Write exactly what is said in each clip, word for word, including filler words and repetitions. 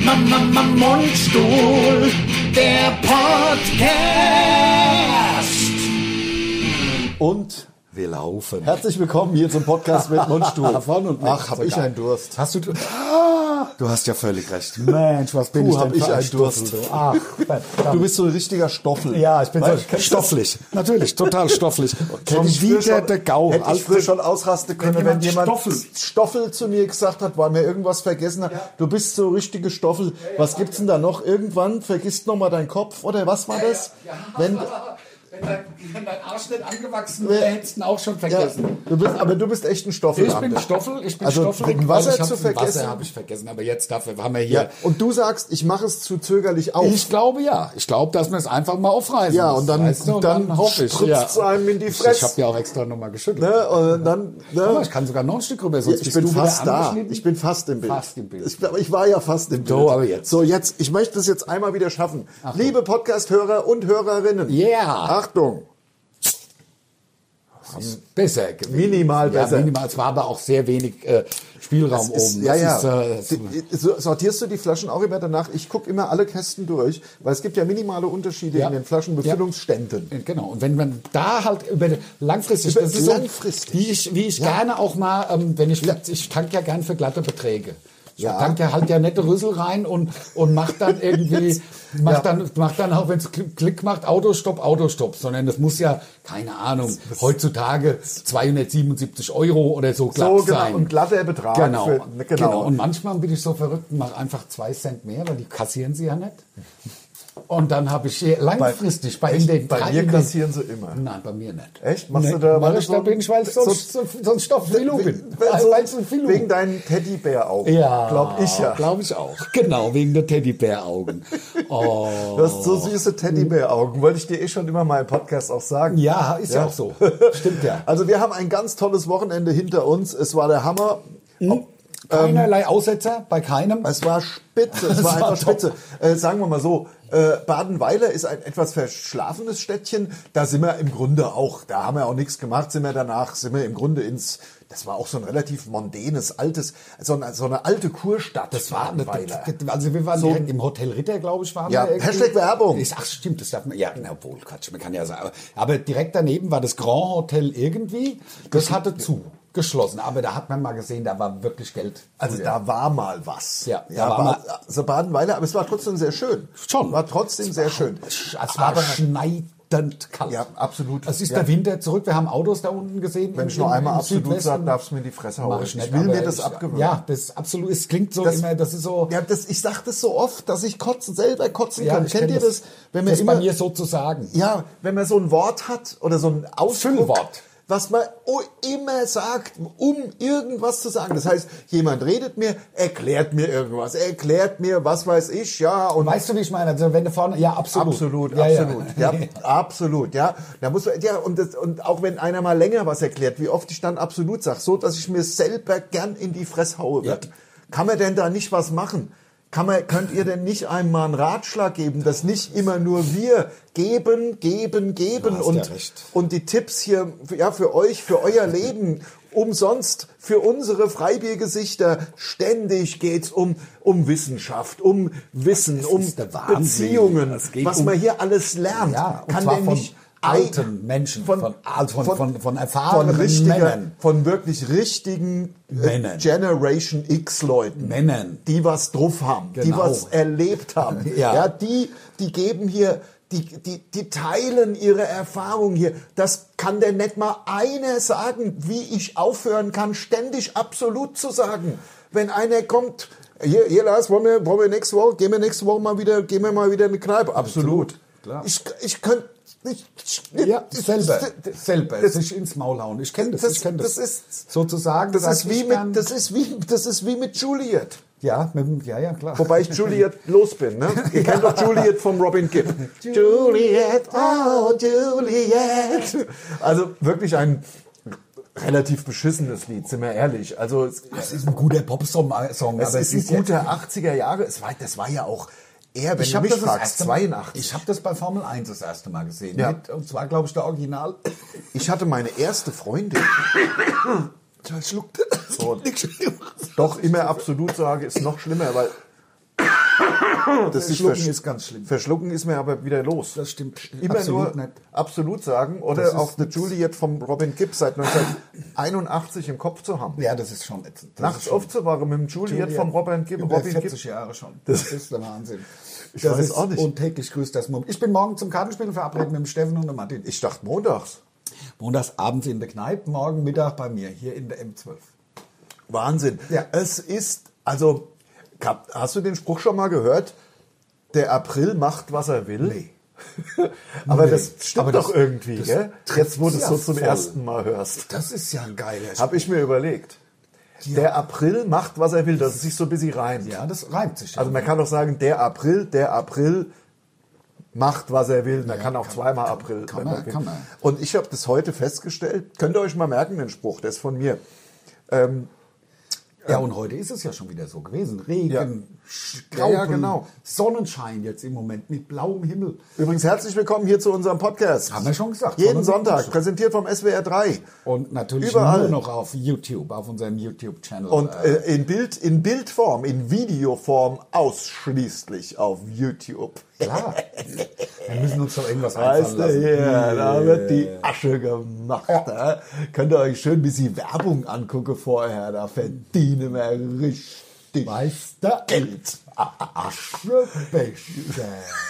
Mundstuhl, der Podcast. Und wir laufen. Herzlich willkommen hier zum Podcast mit Mundstuhl. Von und mit Ach, hab ich einen Durst. Hast du... Du hast ja völlig recht. Mensch, was bin Du, ich denn hab ich für ein einen Durst. Stoffel, du. Ach, verdammt. Du bist so ein richtiger Stoffel. Ja, ich bin Weil- so kennst du stofflich. Natürlich, total stofflich. Hätte Schon ich früher wieder schon, der Gau. hätte ich früher schon ausrasten können, wenn, jemand jemand Stoffel. Stoffel zu mir gesagt hat, weil mir irgendwas vergessen hat. Du bist so richtige Stoffel. Was gibt's denn da noch? Irgendwann vergisst noch mal dein Kopf oder was war das? Wenn, Wenn dein, wenn dein Arsch nicht angewachsen wäre, hättest du ihn auch schon ja, vergessen. du bist, aber du bist echt ein Stoffel. Ich bin Stoffel, ich bin Also, Stoffel. wegen Wasser ich hab- zu vergessen? Wasser habe ich vergessen, aber jetzt dafür haben wir hier... Ja, und du sagst, ich mache es zu zögerlich auf. Ich glaube ja. Ich glaube, dass wir es einfach mal aufreißen Ja, muss, und dann- weißt du? und dann hoffe ich. spritzt es einem in die Ich- Fresse. Ich habe ja auch extra nochmal geschüttelt. Ne? Und dann, ne? Aber ich kann sogar noch ein Stück rüber, Ja, sonst ich bist bin du wieder fast da. angeschnitten. Ich bin fast im Bild. Fast im Bild. Ich, ich war ja fast im Bild. So, aber jetzt. So, jetzt. Ich möchte es jetzt einmal wieder schaffen. Liebe Podcast-Hörer und Hörerinnen. Yeah. Achtung. Besser gewesen. Minimal ja, besser. Minimal. Es war aber auch sehr wenig äh, Spielraum Ist, oben. ja, Das ja. Ist, äh, das- Die- so- Sortierst du die Flaschen auch immer danach? Ich gucke immer alle Kästen durch, weil es gibt ja minimale Unterschiede Ja. in den Flaschenbefüllungsständen. Genau, und wenn man da halt über langfristig, Über- das ist so, langfristig. wie ich, wie ich gerne auch mal, ähm, wenn ich, ich tank ja gern für glatte Beträge. Ich Ja. tank ja halt ja nette Rüssel rein und, und mach dann irgendwie, mach Ja. dann, mach dann auch, wenn es Klick macht, Autostopp, Autostopp, sondern das muss ja, keine Ahnung, heutzutage zweihundertsiebenundsiebzig Euro oder so glatt So, genau. sein. Und glatter Betrag. Genau, Für, genau. genau. Und manchmal bin ich so verrückt und mache einfach zwei Cent mehr, weil die kassieren sie ja nicht. Und dann habe ich hier langfristig bei, in den bei drei- mir in den- kassieren sie immer. Nein, bei mir nicht. Echt? Machst Nee, du da- Mach weil ich du da so- bin ich, weil ich so, so- so, so ein Stoff wie du bin. So, Weil ich so viel wegen deinen Teddybäraugen. Ja, Glaub ich ja. Glaube ich auch. Genau, wegen der Teddybäraugen. Oh. Du hast so süße Teddybäraugen, wollte ich dir eh schon immer mal im Podcast auch sagen. Ja, ist ja, Ja. auch so. Stimmt ja. Also wir haben ein ganz tolles Wochenende hinter uns. Es war der Hammer. Hm? Keinerlei Aussetzer bei keinem. Es war spitze, es Es war war einfach spitze. Äh, sagen wir mal so, äh, Badenweiler ist ein etwas verschlafenes Städtchen. Da sind wir im Grunde auch, da haben wir auch nichts gemacht, sind wir danach, sind wir im Grunde ins, das war auch so ein relativ mondänes, altes, so eine, so eine alte Kurstadt. Das war, Badenweiler. also wir waren So- direkt im Hotel Ritter, glaube ich, waren Ja, wir. irgendwie. Hashtag Werbung. Ist- Ach stimmt, das darf man, ja, na wohl, Quatsch, man kann ja sagen. Aber direkt daneben war das Grand Hotel irgendwie, das hatte zu, geschlossen. Aber da hat man mal gesehen, da war wirklich Geld. Also da war mal was. Ja, da ja war war mal- so Badenweiler, aber es war trotzdem sehr schön. Schon. War trotzdem sehr schön. Es war Aber- schneidend kalt. Ja, absolut. Es ist Ja. der Winter zurück. Wir haben Autos da unten gesehen. Wenn im- ich noch im- einmal im absolut Südwesten. sage, darfst du mir in die Fresse hauen. Mach Ich, ich nicht, will aber mir das ich- abgewöhnen. Ja, das ist absolut. Es klingt so Das- immer, das ist so. Ja, das, ich sage das so oft, dass ich kotzen, selber kotzen Ja, kann. ich Kennt kenn ihr das? Wenn man das ist immer, bei mir so zu sagen. ja, wenn man so ein Wort hat oder so ein Ausdruck, Füllwort. was man o- immer sagt, um irgendwas zu sagen. Das heißt, jemand redet mir, erklärt mir irgendwas, erklärt mir, was weiß ich, ja. Und Weißt du, wie ich meine? Also wenn du vorne, ja, absolut. Absolut, ja, absolut. Ja, Ja. absolut, ja. Da muss man, ja, und, das, und auch wenn einer mal länger was erklärt, wie oft ich dann absolut sage, so, dass ich mir selber gern in die Fresse haue wird. Ja. Kann man denn da nicht was machen? Kann man, könnt ihr denn nicht einmal einen Ratschlag geben, dass nicht immer nur wir geben, geben, geben hast und, ja recht. und die Tipps hier, ja, für euch, für euer Leben, umsonst, für unsere Freibiergesichter, ständig geht's um, um Wissenschaft, um Wissen, um ist der Wahnsinn. Beziehungen, Es geht was um- man hier alles lernt. Ja, und kann zwar denn von nicht alten ein- Menschen, von- also von- von- von von erfahrenen richtiger, Männern. von wirklich richtigen äh, Männern. Generation X Leuten, Männern. die was drauf haben, die Genau. was erlebt haben. Ja. Ja, die, die geben hier, die, die, die teilen ihre Erfahrung hier. Das kann denn nicht mal einer sagen, wie ich aufhören kann, ständig absolut zu sagen. Wenn einer kommt, hier, hier Lars, wollen wir, wollen wir nächste Woche, gehen wir nächste Woche mal wieder, gehen wir mal wieder in die Kneipe. Absolut. Klar. Ich, ich könnte nicht, Ja, das- selber, das- selber, das- sich ins Maul hauen. Ich kenne das, Das- ich kenne das. das ist- sozusagen. Das sag ist wie ich gern. mit, das ist wie, das ist wie mit Juliet. Ja, mit, dem- ja, ja, klar. Wobei ich Juliet los bin, ne? Ihr kennt doch Juliet von Robin Gibb. Juliet, oh Juliet. Also wirklich ein relativ beschissenes Lied, sind wir ehrlich. Also es, Das ist ein guter Popsong, äh, Song, es aber ist es ein ja- guter achtziger Jahre. Es war, das war ja auch eher, wenn Ich du habe mich das, das fragst, erste Mal- zweiundachtzig. ich habe das bei Formel eins das erste Mal gesehen. Ja. Mit, und zwar, glaube ich, der Original. Ich hatte meine erste Freundin. Ich schluckte. So, doch immer absolut sage, ist noch schlimmer, weil Das ist Schlucken versch- ist ganz schlimm. Verschlucken ist mir aber wieder los. Das stimmt Immer absolut nur nicht. absolut sagen oder Das ist- auch The Juliet vom Robin Gibb seit neunzehnhunderteinundachtzig im Kopf zu haben. Ja, das ist schon ätzend. Das Nachts ist schon aufzuwachen mit dem Juliet, vom Robin Gibb. über Robin vierzig Gibb. Jahre schon. Das ist der Wahnsinn. Ich das weiß ist auch nicht. Und täglich grüßt das Mum. Ich bin morgen zum Kartenspielen verabredet mit dem Steffen und dem Martin. Ich dachte montags. Montags abends in der Kneipe, morgen Mittag bei mir, hier in der M zwölf. Wahnsinn. Ja. Es ist, also, hast du den Spruch schon mal gehört? Der April macht, was er will. Nee. Aber Nee. das stimmt Aber das- doch irgendwie, das gell? trifft's Jetzt, wo du es ja so zum voll. ersten Mal hörst. Das ist ja ein geiler Habe ich mir überlegt. Der April macht, was er will, dass es sich so ein bisschen reimt. Ja, das reimt sich. Ja. Also man kann doch sagen, der April, der April macht, was er will. Man kann auch zweimal April. kann wenn man, will. kann man. Und ich habe das heute festgestellt. Könnt ihr euch mal merken, den Spruch, der ist von mir. Ähm, Ja, und heute ist es ja schon wieder so gewesen. Regen, Ja. Graupen, Ja, ja, genau. Sonnenschein jetzt im Moment mit blauem Himmel. Übrigens herzlich willkommen hier zu unserem Podcast. Haben wir schon gesagt. Jeden Von Sonntag, unserem- präsentiert vom S W R drei. Und natürlich Überall. nur noch auf YouTube, auf unserem YouTube-Channel. Und äh, in, Bild, in Bildform, in Videoform ausschließlich auf YouTube. Klar. Wir müssen uns doch irgendwas Weißt einfallen du, lassen. hier, da wird die Asche gemacht. Ja. Könnt ihr euch schön ein bisschen Werbung angucken vorher, da verdienen wir richtig Weißt du? Geld. Aschebecher.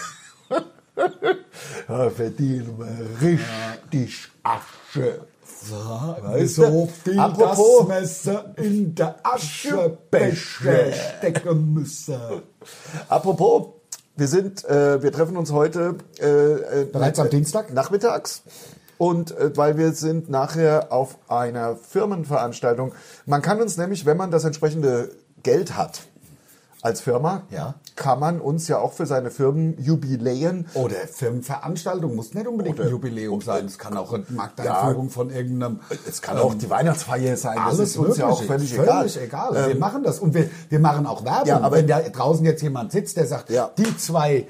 Da verdienen wir richtig Asche. Weißt So du? viel Apropos- das Messer in der Aschebecher stecken müssen. Apropos, wir sind, äh, wir treffen uns heute äh, äh, Bereits am Dienstag? nachmittags. Und äh, weil wir sind nachher auf einer Firmenveranstaltung. Man kann uns nämlich, wenn man das entsprechende Geld hat als Firma, Ja. kann man uns ja auch für seine Firmenjubiläen Oder Firmenveranstaltung muss nicht unbedingt Oder- ein Jubiläum sein. Es kann auch eine Markteinführung von irgendeinem. es kann auch die Weihnachtsfeier sein, das Alles ist uns ja auch völlig, völlig egal. egal. wir Ähm, machen das und wir, wir machen auch Werbung. Ja, aber- wenn da draußen jetzt jemand sitzt, der sagt, Ja. die zwei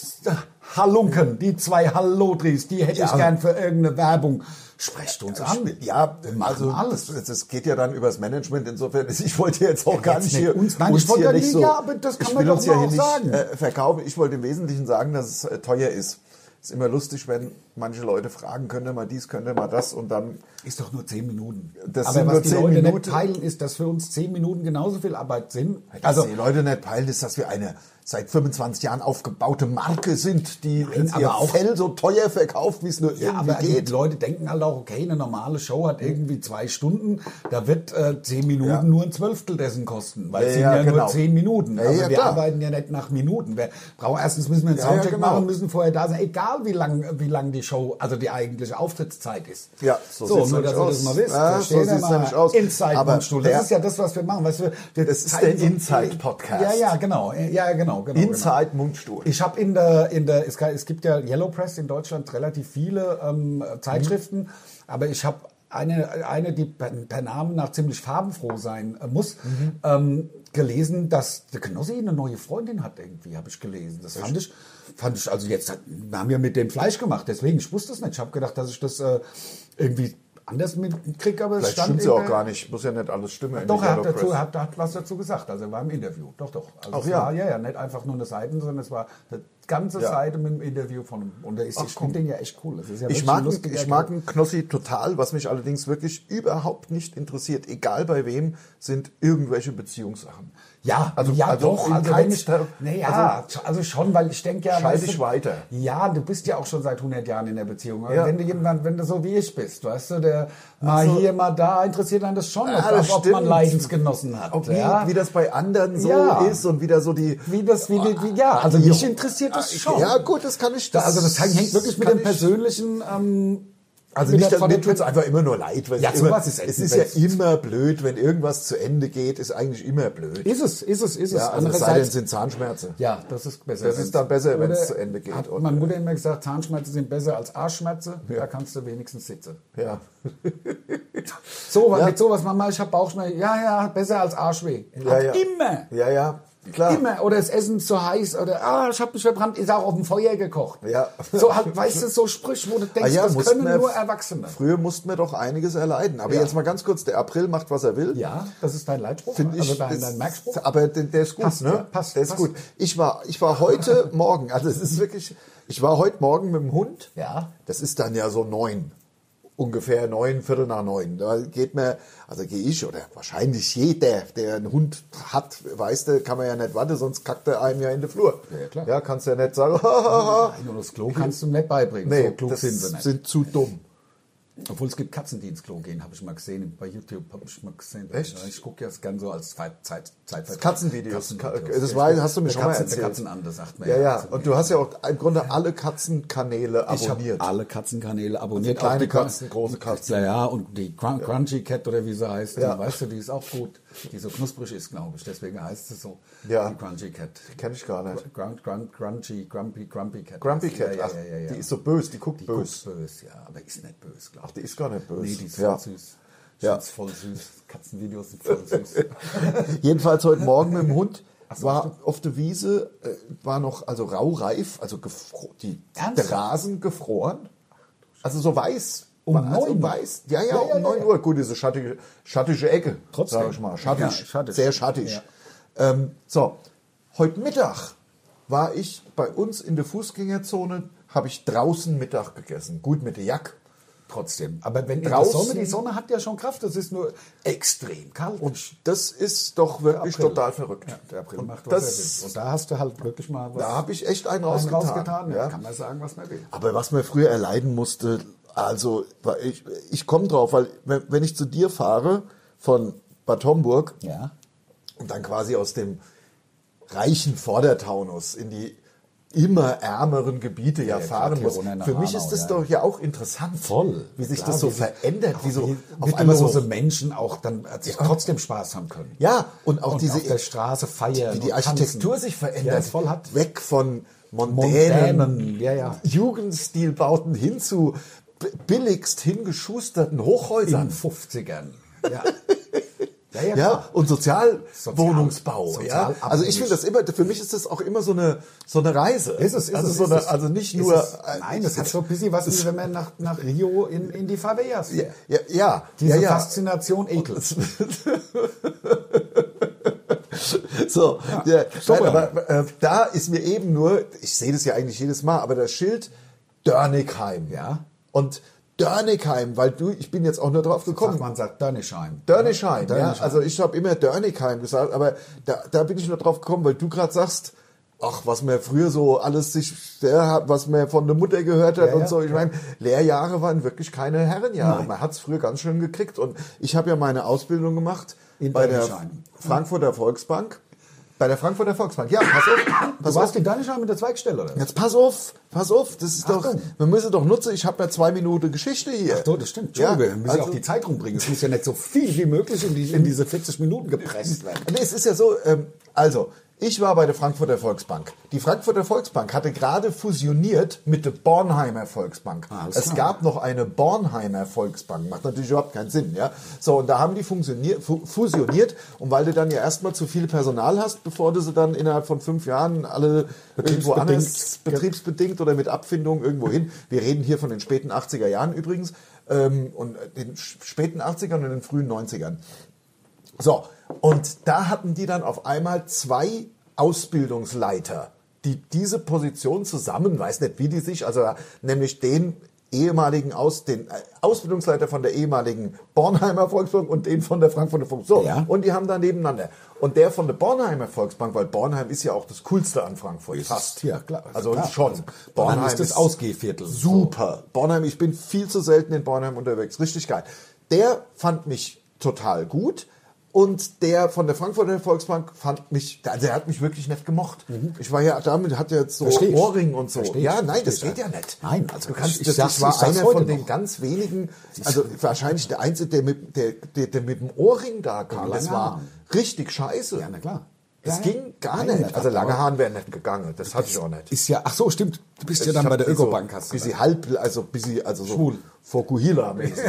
Halunken, die zwei Hallodris, die hätte Ja. ich gern für irgendeine Werbung. Sprecht uns an. Ja, wir machen also alles. Das, das geht ja dann übers Management. Insofern, ich wollte jetzt auch gar jetzt nicht nicht hier uns. Nein, ich wollte hier ja nicht nicht- so. ja, aber das kann ich man will doch uns ja mal hier auch nicht sagen. äh, verkaufen. Ich wollte im Wesentlichen sagen, dass es äh, teuer ist. Ist immer lustig, wenn manche Leute fragen, könnt ihr mal dies, könnt ihr mal das und dann. Ist doch nur zehn Minuten. Das Aber sind was nur die zehn Leute Minuten. nicht teilen, ist, dass für uns zehn Minuten genauso viel Arbeit sind. Also Also die Leute nicht peilen, ist, dass wir eine seit fünfundzwanzig Jahren aufgebaute Marke sind, die Nein, ihr aber auch- Fell so teuer verkauft, wie es nur Ja, irgendwie aber die geht. Leute denken halt auch, okay, eine normale Show hat irgendwie zwei Stunden, da wird äh, zehn Minuten Ja. nur ein Zwölftel dessen kosten, weil Ja, es sind ja, ja genau. nur zehn Minuten. Ja, Also ja, wir klar. arbeiten ja nicht nach Minuten. Wir brauchen, erstens müssen wir einen Ja, ja, Soundcheck genau. machen, müssen vorher da sein, egal wie lang, wie lang die Show, also die eigentliche Auftrittszeit ist. Ja, so so sieht's nur, nämlich dass ihr aus. das mal wisst. Ja, Da so steht ja sieht's mal nämlich aus. Inside Aber Mundstuhl. Das der- ist ja das, was wir machen. Weißt du, wir Das ist zeigen der so- Inside-Podcast. Ja, ja, genau. Ja, genau, genau. genau. Inside Mundstuhl. Ich habe in der, in der es, kann, es gibt ja Yellow Press in Deutschland relativ viele ähm, Zeitschriften, Mhm. aber ich habe eine, eine, die per, per Namen nach ziemlich farbenfroh sein äh, muss, Mhm. ähm, gelesen, dass der Knossi eine neue Freundin hat irgendwie, habe ich gelesen. Das fand ich, fand ich, also jetzt, hat- wir haben ja mit dem Fleisch gemacht, deswegen, ich wusste es nicht. Ich habe gedacht, dass ich das äh, irgendwie anders mitkriege, aber es Vielleicht stand stimmt in ja auch der- gar nicht. Muss ja nicht alles stimmen. in Doch, der er hat, Yellow dazu, Press. er hat, hat was dazu gesagt. Also er war im Interview. Doch, doch. Also Ach es ja. War, ja, ja, nicht einfach nur eine Seite, sondern es war eine ganze Ja. Seite mit einem Interview von ihm. Und er ist, Ach, ich komm. finde den ja echt cool. Das ist ja Ich wirklich mag, ein ihn- lustiger ich mag Kerl. einen Knossi total, was mich allerdings wirklich überhaupt nicht interessiert, egal bei wem, sind irgendwelche Beziehungssachen. Ja, Also- also, ja also doch. in Also, wenn ich, keinster- naja, also, schon, weil ich denke ja... Schalt weißt dich du, weiter. Ja, du bist ja auch schon seit hundert Jahren in der Beziehung. Ja. Wenn du jemand, wenn du so wie ich bist, weißt du, der mal so. hier, mal da, interessiert einen das schon, Ja, ob, das ob man stimmt. Leidensgenossen hat. Auch wie, ja? wie das bei anderen so Ja. ist und wieder so die... Wie das, wie, die- wie, ja, also mich interessiert das schon. Ja gut, das kann ich... Da, also das hängt wirklich mit kann dem ich- persönlichen... Ähm, Also mit nicht, der- dass von mir der- tut es einfach immer nur leid. Weil Ja, es sowas immer, ist es ist echt- ja immer blöd, wenn irgendwas zu Ende geht, ist eigentlich immer blöd. Ist es, ist es, ist es. Ja, also es sei denn, Andererseits, es sind Zahnschmerzen. ja, das ist besser. Das ist wenn's- dann besser, wenn es oder zu Ende geht. Hat Und, meine Mutter immer gesagt, Zahnschmerzen sind besser als Arschschmerzen. Da kannst du wenigstens sitzen. Ja. So, Ja. mit sowas, Mama, ich habe Bauchschmerzen. Ja, ja, besser als Arschweh. Ja, Hat ja. immer. Ja, ja. Klar. Immer. Oder das Essen zu heiß oder ah, ich habe mich verbrannt, ist auch auf dem Feuer gekocht. Ja. So halt, weißt du, so Sprüche, wo du denkst, Ah ja, das mussten können wir- nur Erwachsene. Früher mussten wir doch einiges erleiden. Aber Ja. jetzt mal ganz kurz, der April macht, was er will. Ja, das ist dein Leitspruch, Finde ich, also dein, das- dein Merkspruch. aber der, der ist gut, Passt, ne? ja, passt, der ist passt. gut. Ich war, ich war heute Morgen, also es ist wirklich, ich war heute Morgen mit dem Hund. Ja. Das ist dann ja so neun, ungefähr neun, Viertel nach neun. Da geht mir, also gehe ich oder wahrscheinlich jeder, der einen Hund hat, weißt du, kann man ja nicht warten, sonst kackt er einem ja in den Flur. Ja, klar. Ja, kannst ja nicht sagen, hahaha. Nein, nur das Klo kannst du nicht beibringen. Nee, so klug das sind sie nicht. sind zu dumm. Obwohl es gibt Katzen, die ins Klo gehen, habe ich mal gesehen. Bei YouTube habe ich mal gesehen. Echt? Ja, ich gucke jetzt gern so als Zeit, Zeit, Zeitvertreib. Katzenvideos. Katzenvideos. Das war, hast du mir Der schon mal Katzen, erzählt. Der Katzenande, sagt man. Ja, ja. Also, Und du hast ja auch im Grunde alle Katzenkanäle ich abonniert. habe alle Katzenkanäle abonniert. Also kleine auch die Ka- Katzen, große Katzen. Ja, ja, und die Crun- Crunchy Cat oder wie sie heißt, Ja. die, weißt du, die ist auch gut. Die so knusprig ist, glaube ich. Deswegen heißt sie so. Ja. Die Crunchy Cat. Kenn ich gar nicht. Grunt, grunt, crunchy, grumpy, grumpy Cat. Grumpy Cat, Ja, ach, ja, ja, ja, ja. die ist so böse, die guckt Die böse. guckt böse, ja. Aber ist nicht böse, glaube Ach, ich. die ist gar nicht böse. Nee, die ist Ja. voll süß. Ja. Ja. Ist voll süß. Katzenvideos sind voll süß. Jedenfalls heute Morgen mit dem Hund war auf der Wiese, äh, war noch also raureif, also gefro die, Ernsthaft? der Rasen gefroren. Also so weiß. Um War- also neun Uhr? weiß. Ja, ja, Ja, ja, um ja, neun ja. Uhr. Gut, diese schattige, schattige Ecke, Trotzdem. sag ich mal. Schattig, Ja, schattig. sehr schattig. Ja. Ähm, so, heute Mittag war ich bei uns in der Fußgängerzone, habe ich draußen Mittag gegessen. Gut mit der Jacke. Trotzdem. Aber wenn Draußen- die Sonne, die Sonne hat ja schon Kraft, das ist nur extrem kalt. Und das ist doch wirklich April. total verrückt. der April macht, was das, er will. Und da hast du halt wirklich mal was Da habe ich echt einen einen rausgetan. rausgetan. Ja. Ja. Kann man sagen, was man will. Aber was man früher erleiden musste, also weil ich, ich komme drauf, weil wenn wenn ich zu dir fahre von Bad Homburg Ja. und dann quasi aus dem reichen Vordertaunus in die immer ärmeren Gebiete ja, Ja, fahren klar, muss. Tirol nach Für mich Hanau, ist das ja. doch ja auch interessant. Voll. Wie sich Klar, das so wie sich- verändert, wie so Wie auf einmal so mittellose Menschen auch dann also trotzdem Spaß haben können. ja, und auch Und diese auf der Straße feiern. wie die und Architektur tanzen. sich verändert, Ja, voll hat. weg von mondänen, Mondänen, ja, ja. Jugendstilbauten hin zu b- billigst hingeschusterten In Hochhäusern. den fünfzigern. Ja. Ja, ja, Ja, klar. und Sozialwohnungsbau. Sozial- ja. sozial Also ich finde das immer, für mich ist das auch immer so eine, so eine Reise. Ist es, ist also es, so ist eine, es. also nicht Ist nur. es. Nein, das hat so ein bisschen was, wie wenn man nach, nach Rio in, in die Favelas Ja, fährt. ja, ja, Diese ja, ja. Faszination Ekel. So, ja, super. nein, aber äh, da ist mir eben nur, ich sehe das ja eigentlich jedes Mal, aber das Schild Dörnigheim. Ja. Und Dörnigheim, weil du, ich bin jetzt auch nur drauf gekommen. Man sagt Dörnischheim. Dörnischheim, ja. Dörnischheim. Also ich habe immer Dörnigheim gesagt, aber da, da bin ich nur drauf gekommen, weil du gerade sagst, ach, was man früher so alles sich, ja, was man von der Mutter gehört hat Ja, und ja. so. Ich meine, Lehrjahre waren wirklich keine Herrenjahre. Nein. Man hat es früher ganz schön gekriegt. Und ich habe ja meine Ausbildung gemacht In bei der Dörnischheim. Frankfurter Volksbank. Bei der Frankfurter Volksbank. Ja, pass auf. Du Pass warst auf. in Dörnischheim mit der Zweigstelle, oder? Jetzt pass auf, pass auf, das ist doch, Achtung. man müsse doch nutzen, ich habe ja zwei Minuten Geschichte hier. Ach so, das stimmt. Ja, Entschuldigung, wir müssen also- auch die Zeit rumbringen. Es muss ja nicht so viel wie möglich in, die, in diese vierzig Minuten gepresst werden. Nee, es ist ja so, ähm, also, ich war bei der Frankfurter Volksbank. Die Frankfurter Volksbank hatte gerade fusioniert mit der Bornheimer Volksbank. Ah, alles es klar. gab noch eine Bornheimer Volksbank. Macht natürlich überhaupt keinen Sinn, ja. So, und da haben die funktioniert, fu fusioniert. Und weil du dann ja erstmal zu viel Personal hast, bevor du sie dann innerhalb von fünf Jahren alle irgendwo Betriebsbedingt. anders, betriebsbedingt oder mit Abfindung irgendwo hin. Wir reden hier von den späten achtziger Jahren übrigens. Ähm, und den späten achtzigern und den frühen neunzigern. So, und da hatten die dann auf einmal zwei Ausbildungsleiter, die diese Position zusammen, weiß nicht wie die sich, also nämlich den ehemaligen Aus, den äh, Ausbildungsleiter von der ehemaligen Bornheimer Volksbank und den von der Frankfurter Volksbank. So, Ja. und die haben da nebeneinander. Und der von der Bornheimer Volksbank, weil Bornheim ist ja auch das Coolste an Frankfurt. Fast. Ja, klar. Also klar. schon. Also, Bornheim ist das Ausgehviertel. Super. Bornheim, ich bin viel zu selten in Bornheim unterwegs. Richtig geil. Der fand mich total gut. Und der von der Frankfurter Volksbank fand mich, also der hat mich wirklich nicht gemocht. Ich war ja damit, hat ja so Versteh ich. Ohrring und so. Versteh ich. Ja, nein, das Versteh geht ich. ja nicht. Nein, also also du kannst, ich- ich das, sag's- ich war ich sag's einer heute von den noch. ganz wenigen, also wahrscheinlich der Einzige, der mit, der, der, der mit dem Ohrring da kam. Das lange war Haaren. richtig scheiße. Ja, na klar. Das Ja, ging gar nein, nicht. das Also hat lange aber- Haaren wären nicht gegangen. Das hatte ich auch nicht. Ist ja, ach so, stimmt. Du bist ja Ich dann hab bei der die so Ökobank. hast du Bisschen gesagt. halb, also bisschen, also so Schwul. Fokuhila-mäßig.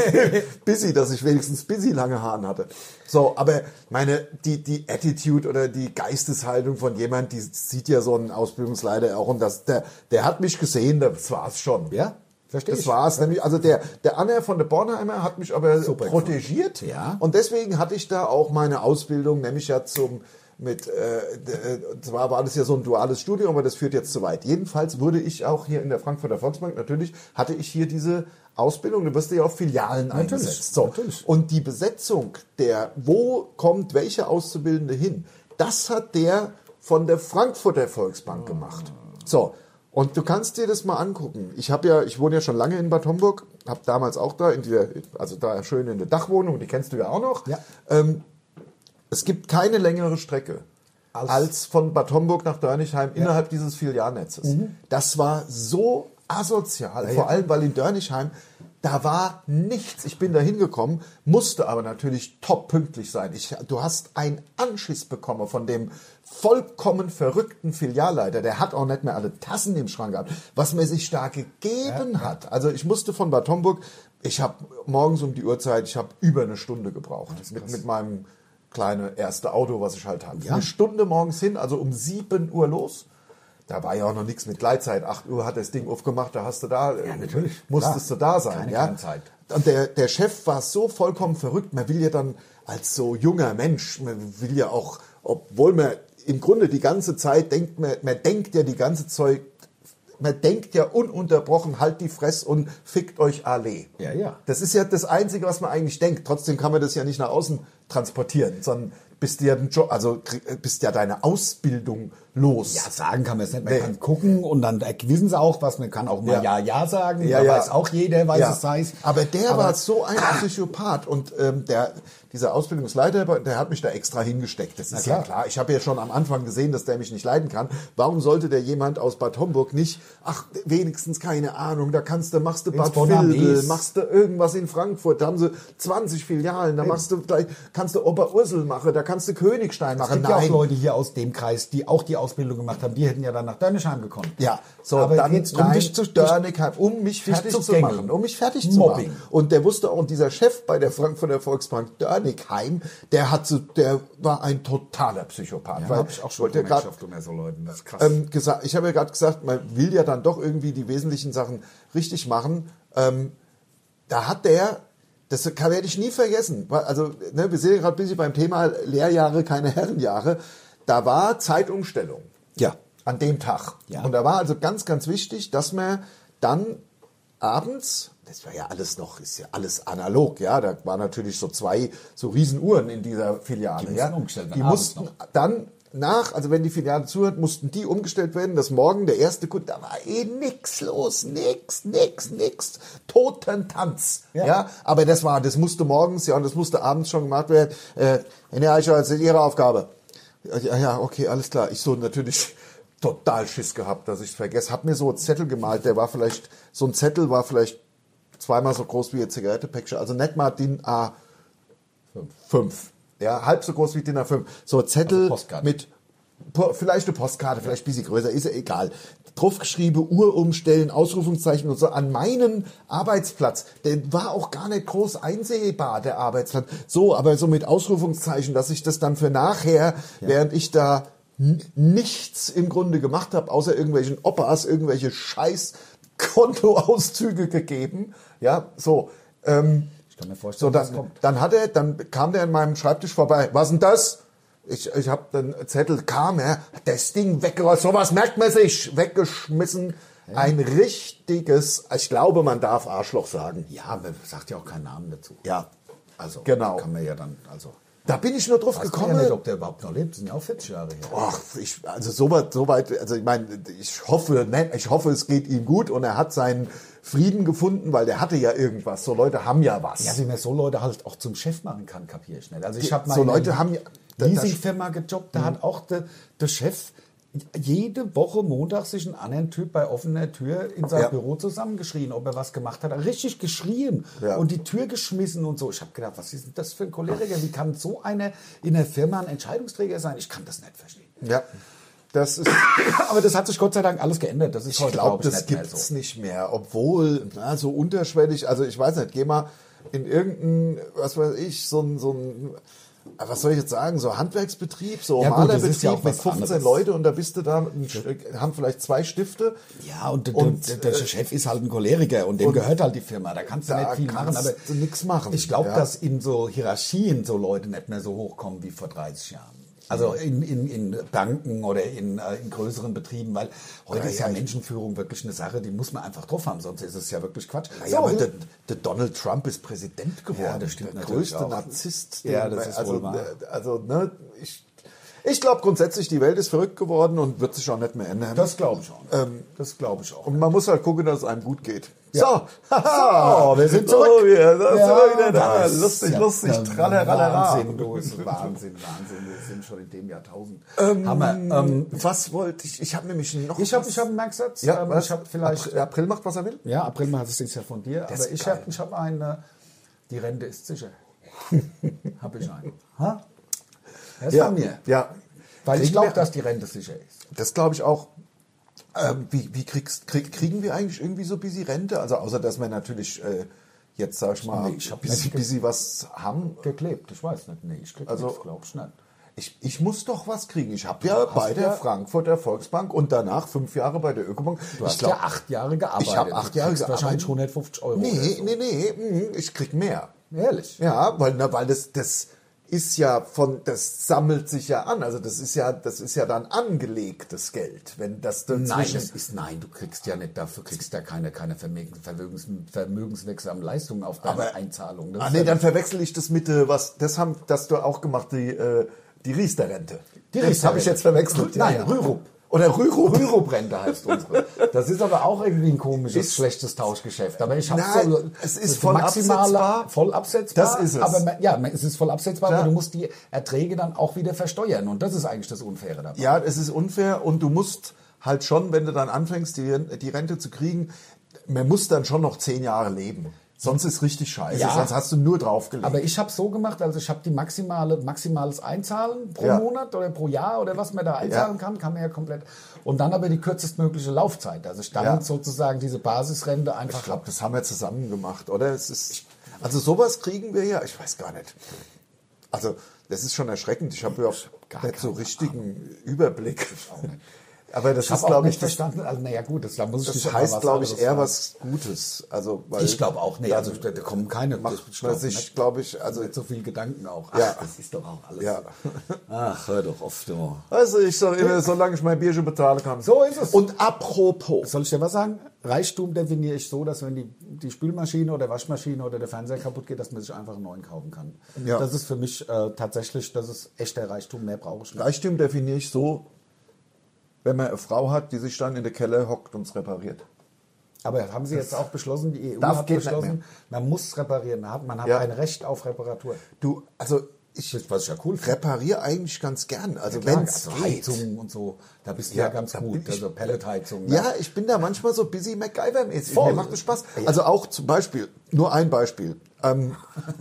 Busy, dass ich wenigstens busy lange Haaren hatte. So, aber meine, die, die Attitude oder die Geisteshaltung von jemand, die sieht ja so einen Ausbildungsleiter auch und das, der, der hat mich gesehen, das war's schon. Ja, verstehe Das ich. war's. Nämlich, also der, der Anna von der Bornheimer hat mich aber Super protegiert. Ja. Und deswegen hatte ich da auch meine Ausbildung, nämlich ja zum, mit, äh, d- äh, zwar war das ja so ein duales Studium, aber das führt jetzt zu weit. Jedenfalls wurde ich auch hier in der Frankfurter Volksbank, natürlich hatte ich hier diese Ausbildung, du wirst ja auf Filialen Natürlich, eingesetzt. So. natürlich. Und die Besetzung der, wo kommt welche Auszubildende hin, das hat der von der Frankfurter Volksbank gemacht. So. Und du kannst dir das mal angucken. Ich habe ja, ich wohne ja schon lange in Bad Homburg, habe damals auch da in der, also da schön in der Dachwohnung, die kennst du ja auch noch. Ja. Ähm, es gibt keine längere Strecke als, Als- von Bad Homburg nach Dörnigheim innerhalb dieses Filialnetzes. Das war so asozial, vor ja. allem weil in Dörnigheim da war nichts. Ich bin da hingekommen, musste aber natürlich top pünktlich sein. Ich, du hast einen Anschiss bekommen von dem vollkommen verrückten Filialleiter. Der hat auch nicht mehr alle Tassen im Schrank gehabt, was mir sich da gegeben hat. Also ich musste von Bad Homburg, ich habe morgens um die Uhrzeit, ich habe über eine Stunde gebraucht mit, mit meinem kleinen ersten Auto, was ich halt hatte. Ja. Eine Stunde morgens hin, also um sieben Uhr los. Da war ja auch noch nichts mit Gleitzeit. acht Uhr hat das Ding aufgemacht, da hast du da, ja, natürlich, musstest klar. du da sein. Keine ja? Kleinzeit. Und der, der Chef war so vollkommen verrückt. Man will ja dann als so junger Mensch, man will ja auch, obwohl man im Grunde die ganze Zeit denkt, man, man denkt ja die ganze Zeit, man denkt ja ununterbrochen, halt die Fress und fickt euch alle. Ja, ja. Das ist ja das Einzige, was man eigentlich denkt. Trotzdem kann man das ja nicht nach außen transportieren, sondern bist ja, den Job, also krieg- bist ja deine Ausbildung los. Ja, sagen kann man es nicht. Man Nee. kann gucken und dann wissen sie auch was. Man kann auch mal Ja. Ja, Ja sagen. Ja, da ja. weiß auch jeder, weiß Ja. es sei es. Aber der Aber- war so ein Psychopath und ähm, der, dieser Ausbildungsleiter, der hat mich da extra hingesteckt. Das ist klar. ja klar. Ich habe ja schon am Anfang gesehen, dass der mich nicht leiden kann. Warum sollte der jemand aus Bad Homburg nicht, ach, wenigstens keine Ahnung, da kannst du, machst du Ins Bad Bonames. Vilbel, machst du irgendwas in Frankfurt, da haben sie zwanzig Filialen, da machst du gleich, kannst du Oberursel machen, da kannst du Königstein Es machen. gibt ja auch Leute hier aus dem Kreis, die auch die Ausbildung gemacht haben. Die hätten ja dann nach Dörnisheim gekonnt. Ja, so, Aber dann jetzt um nein, dich zu Dörnigheim, um mich dich fertig zu zu gängeln. machen, um mich fertig zu Mobbing. machen. Und der wusste auch, und dieser Chef bei der Frankfurter Volksbank Dörnigheim, der hat so, der war ein totaler Psychopath. Ja, weil habe ich auch schon wollte ja grad, Gemeinschaft unter so Leuten. Das ist krass. ähm, gesagt, ich habe ja gerade gesagt, man will ja dann doch irgendwie die wesentlichen Sachen richtig machen. Ähm, da hat der, das kann, werde ich nie vergessen, weil, also ne, wir sind ja gerade ein bisschen beim Thema Lehrjahre, keine Herrenjahre. Da war Zeitumstellung ja. an dem Tag. Ja. Und da war also ganz, ganz wichtig, dass man dann abends, das war ja alles noch, ist ja alles analog, ja, da waren natürlich so zwei so Riesenuhren in dieser Filiale. Die mussten ja. umgestellt werden, Die abends mussten dann nach, also wenn die Filiale zuhört, mussten die umgestellt werden, dass morgen der erste Kunde, da war eh nix los, nix, nix, nix, Totentanz, ja. Ja. aber das war, das musste morgens, ja, und das musste abends schon gemacht werden, äh, Herr Eicher, das ist Ihre Aufgabe. Ja, ja, okay, alles klar. Ich so natürlich total Schiss gehabt, dass ich es vergesse. Hab mir so einen Zettel gemalt, der war vielleicht, so ein Zettel war vielleicht zweimal so groß wie ein Zigarettenpäckchen, also nicht mal D I N A fünf. Ja, halb so groß wie D I N A fünf. So ein Zettel Also Postkarte. mit, po- vielleicht eine Postkarte, vielleicht ein bisschen größer, ist ja egal. Draufgeschrieben, Uhr umstellen, Ausrufungszeichen und so an meinen Arbeitsplatz. Der war auch gar nicht groß einsehbar, der Arbeitsplatz. So, aber so mit Ausrufungszeichen, dass ich das dann für nachher, während ich da n- nichts im Grunde gemacht habe, außer irgendwelchen Opas, irgendwelche scheiß Kontoauszüge gegeben. Ja, so. Ähm, Ich kann mir so, vorstellen, was dann, kommt. dann hat er, dann kam der an meinem Schreibtisch vorbei. Was denn das? Ich, ich habe den Zettel, kam er, das Ding weggerollt. Sowas merkt man sich, weggeschmissen. Ein richtiges, ich glaube, man darf Arschloch sagen. Ja, man sagt ja auch keinen Namen dazu. Ja, Also, Genau. kann man ja dann, also. da bin ich nur drauf Weiß man gekommen. ja nicht, ob der überhaupt noch lebt. Das sind ja auch vierzig Jahre her. Ach, ich, also so weit, so weit, also ich meine, ich hoffe, ne, ich hoffe, es geht ihm gut und er hat seinen Frieden gefunden, weil der hatte ja irgendwas. So Leute haben ja was. Ja, wie man so Leute halt auch zum Chef machen kann, kapiere ich nicht. Also ich habe so Leute haben ja, da- da- Leasingfirma gejobbt, da hat auch der, der Chef jede Woche Montag sich ein anderer Typ bei offener Tür in sein Ja. Büro zusammengeschrien, ob er was gemacht hat. Richtig geschrien Ja. und die Tür geschmissen und so. Ich habe gedacht, was ist denn das für ein Choleriker? Wie kann so einer in der Firma ein Entscheidungsträger sein? Ich kann das nicht verstehen. Ja, das ist... Aber das hat sich Gott sei Dank alles geändert. Das ist Ich heute, glaube, glaub ich, das nicht mehr gibt es so. nicht mehr, obwohl, na, so unterschwellig, also ich weiß nicht, geh mal in irgendeinen, was weiß ich, so ein, so ein, was soll ich jetzt sagen, so Handwerksbetrieb, so Ja gut, das ist ja auch Malerbetrieb mit was fünfzehn anderes. Leute und da bist du da, ein, haben vielleicht zwei Stifte. Ja, und, der- Und, der, der Chef ist halt ein Choleriker und dem und gehört halt die Firma. Da kannst du da nicht viel machen. kannst Aber du nix machen, Ich glaube, ja. dass in so Hierarchien so Leute nicht mehr so hochkommen wie vor dreißig Jahren. Also in, in, in Banken oder in, äh, in größeren Betrieben, weil heute Ja, ist ja, ja. Menschenführung wirklich eine Sache, die muss man einfach drauf haben, sonst ist es ja wirklich Quatsch. Ja, aber der, der Donald Trump ist Präsident geworden. Ja, das stimmt der natürlich größte auch. Narzisst. Ja, den- das ist also, wohl wahr. der- also ne, ich, ich glaube grundsätzlich, die Welt ist verrückt geworden und wird sich auch nicht mehr ändern. Das glaube ich auch. Ähm, das glaube ich auch. Und man muss halt gucken, dass es einem gut geht. Ja. So, haha, So, wir sind So, zurück. wir, da Ja, sind wir wieder da. das ist Lustig, ja lustig, der trallerallerla. Wahnsinn, du, ist Wahnsinn, Wahnsinn. Wir sind schon in dem Jahrtausend. Hammer. Ähm, Was wollte ich? Ich habe nämlich noch. ich habe was- ich hab einen Merksatz. Ja, ähm, was? ich habe vielleicht. April, April macht, was er will? Ja, April mal, das ist ja von dir. ist Aber ich geil. habe ich hab eine. Die Rente ist sicher. habe ich einen. Ha? Das ist Ja, von mir. ja. Weil ich Kriegen glaube, wir- dass die Rente sicher ist. Das glaube ich auch. Ähm, wie wie kriegst, krieg, kriegen wir eigentlich irgendwie so busy Rente? Also außer, dass wir natürlich äh, jetzt, sag ich mal, Nee, ich hab busy, nicht- busy was haben. Geklebt, ich weiß nicht. Nee, ich krieg Also- nichts, glaube ich nicht. Ich, ich muss doch was kriegen. Ich habe ja hast bei der ja- Frankfurter Volksbank und danach fünf Jahre bei der Ökobank. Du hast ich glaub, ja acht Jahre gearbeitet. Ich habe acht Du Jahre kriegst gearbeitet. wahrscheinlich hundertfünfzig Euro. Nee, oder so. nee, nee, mhm, ich krieg mehr. Ehrlich? Ja, weil, na, weil das, das ist ja von, das sammelt sich ja an. Also das ist ja, das ist ja dann angelegtes Geld, wenn das Nein, dazwischen. das ist, nein, du kriegst ja nicht, dafür kriegst ja keine, keine Vermögens, Vermögens, vermögenswirksamen Leistungen auf deine Aber- Einzahlung. Das Ah ist nee, ja- dann verwechsel ich das mit, äh, was, das haben, das du auch gemacht, die, äh, die Riester-Rente. Die Das Riester-Rente. habe ich jetzt verwechselt. Nein, ja, ja. Rürup. Oder Rürup. Rürup-Rente heißt unsere. Das ist aber auch irgendwie ein komisches, Ist- schlechtes Tauschgeschäft. Aber ich habe Nein, so es ist so voll maximale- absetzbar. voll absetzbar. Das ist es. Aber man- ja, es ist voll absetzbar, Klar. aber du musst die Erträge dann auch wieder versteuern. Und das ist eigentlich das Unfaire dabei. Ja, es ist unfair und du musst halt schon, wenn du dann anfängst, die, die Rente zu kriegen, man muss dann schon noch zehn Jahre leben. Sonst ist richtig scheiße. Ja. Sonst hast du nur draufgelegt. Aber ich habe so gemacht, also ich habe die maximale, maximales Einzahlen pro Ja. Monat oder pro Jahr oder was man da einzahlen Ja. kann, kann man ja komplett. Und dann aber die kürzestmögliche Laufzeit, dass ich dann Ja. sozusagen diese Basisrente einfach Ich glaube, das haben wir zusammen gemacht, oder? Es ist, also sowas kriegen wir ja, ich weiß gar nicht. Also das ist schon erschreckend. Ich habe ja gar nicht so keine richtigen Überblick. Aber das Ich ist, habe auch glaube nicht ich, das, verstanden. Also, naja, gut, das, da muss ich das dich aber heißt, was glaube ich, anderes eher fragen. was Gutes. Also, weil Ich glaube auch, nee, dann also da, da kommen keine. macht ich man glaub sich, nicht, glaube ich, also nicht so viel Gedanken auch. Ja. Ach, das ist doch auch alles. Ja. Ach, hör doch auf, du. Also ich sage immer, solange ich mein Bierchen bezahlen kann. So ist es. Und apropos, Soll ich dir was sagen? Reichtum definiere ich so, dass wenn die, die Spülmaschine oder Waschmaschine oder der Fernseher kaputt geht, dass man sich einfach einen neuen kaufen kann. Ja. Das ist für mich äh, tatsächlich, das ist echter Reichtum, mehr brauche ich nicht. Reichtum definiere ich so, wenn man eine Frau hat, die sich dann in den Keller hockt und es repariert. Aber haben Sie jetzt auch beschlossen, die E U Darf- hat geht nicht beschlossen, man muss reparieren, man hat, man hat Ja. ein Recht auf Reparatur. Du, also ich Was ich ja cool finde. repariere eigentlich ganz gern. Also Klar, wenn es also geht. Heizung und so, da bist du Ja, ja, ganz da gut. bin ich- Also Pelletheizung. ne? Ja, ich bin da manchmal so busy MacGyver-mäßig. Voll. Mir macht das Spaß. Also auch zum Beispiel, nur ein Beispiel. Ähm,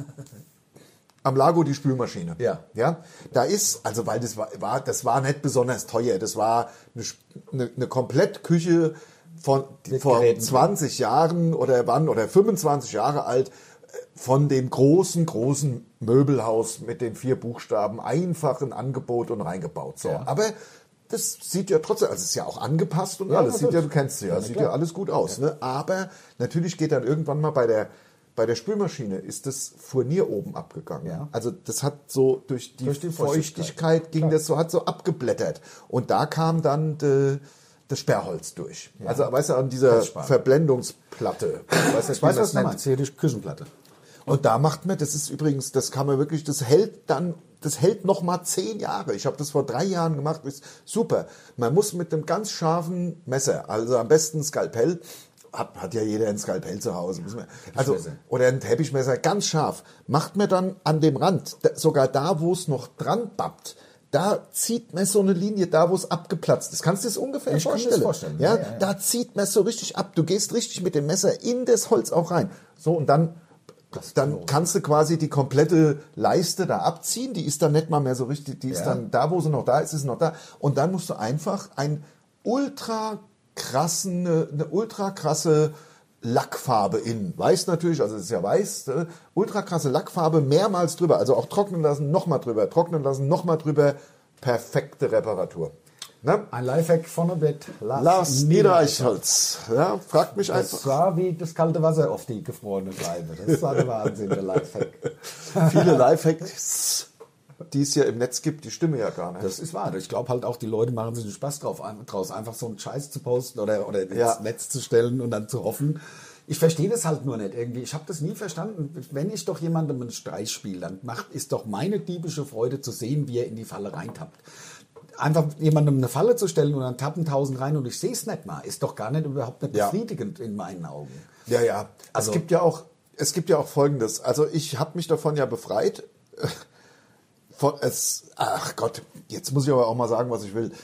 am Lago die Spülmaschine. Ja. Ja. Da ist, also weil das war, war das war nicht besonders teuer. Das war eine, Sp- eine, eine Komplettküche von Mit vor Geräten. zwanzig Jahren oder wann oder fünfundzwanzig Jahre alt äh, von dem großen, großen Möbelhaus mit den vier Buchstaben einfachen Angebot und reingebaut. So. Ja. Aber das sieht ja trotzdem, also es ist ja auch angepasst und Ja, alles. Sieht ja, natürlich. du kennst sie ja, Ja, sieht klar. ja alles gut aus. Ne? Aber natürlich geht dann irgendwann mal bei der, bei der Spülmaschine ist das Furnier oben abgegangen. Ja. Also das hat so durch die, Durch die Feuchtigkeit, Feuchtigkeit. ging Klar. das so, hat so abgeblättert. Und da kam dann de, das Sperrholz durch. Also weißt du, an dieser Holzspan. Verblendungsplatte. Weißt du, Ich weiß, was du meinst. Hier die Küchenplatte. und da macht man, das ist übrigens, das kann man wirklich, das hält dann, das hält noch mal zehn Jahre. Ich habe das vor drei Jahren gemacht, ist super. Man muss mit einem ganz scharfen Messer, also am besten ein Skalpell, hat, hat ja jeder ein Skalpell zu Hause, muss man, also, Teppichmesser. oder ein Teppichmesser, ganz scharf. Macht man dann an dem Rand, da, sogar da, wo es noch dran bappt, da zieht man so eine Linie, da wo es abgeplatzt ist. Kannst du dir das ungefähr Ich kann mir das vorstellen? vorstellen. Ja, Ja, ja, ja. da zieht man es so richtig ab. Du gehst richtig mit dem Messer in das Holz auch rein. So, und dann, dann kannst du quasi die komplette Leiste da abziehen. Die ist dann nicht mal mehr so richtig, die ist Ja. dann da, wo sie noch da ist, ist sie noch da. Und dann musst du einfach ein ultra krassen, eine, eine ultra krasse Lackfarbe in. Weiß natürlich, also es ist ja weiß, äh, ultra krasse Lackfarbe mehrmals drüber. Also auch trocknen lassen, nochmal drüber, trocknen lassen, nochmal drüber. Perfekte Reparatur. Ne? Ein Lifehack von der Bett. Lars Niedereichholz. Ja, fragt mich Das einfach. war wie das kalte Wasser auf die gefrorene Scheibe. Das war der Wahnsinn, der Lifehack. Viele Lifehacks, die es ja im Netz gibt, die stimmen ja gar nicht. Das ist wahr. Ich glaube halt auch, die Leute machen sich einen Spaß drauf, ein- draus, einfach so einen Scheiß zu posten oder, oder ins Ja. Netz zu stellen und dann zu hoffen. Ich verstehe das halt nur nicht irgendwie. Ich habe das nie verstanden. Wenn ich doch jemandem einen Streich spiele, dann macht, ist doch meine diebische Freude zu sehen, wie er in die Falle reintappt. Einfach jemandem eine Falle zu stellen und dann tappen tausend rein und ich sehe es nicht mal, ist doch gar nicht überhaupt nicht Ja. befriedigend in meinen Augen. Ja, ja. Also- es gibt ja auch, es gibt ja auch Folgendes. Also ich habe mich davon ja befreit. Von, es, ach Gott, jetzt muss ich aber auch mal sagen, was ich will.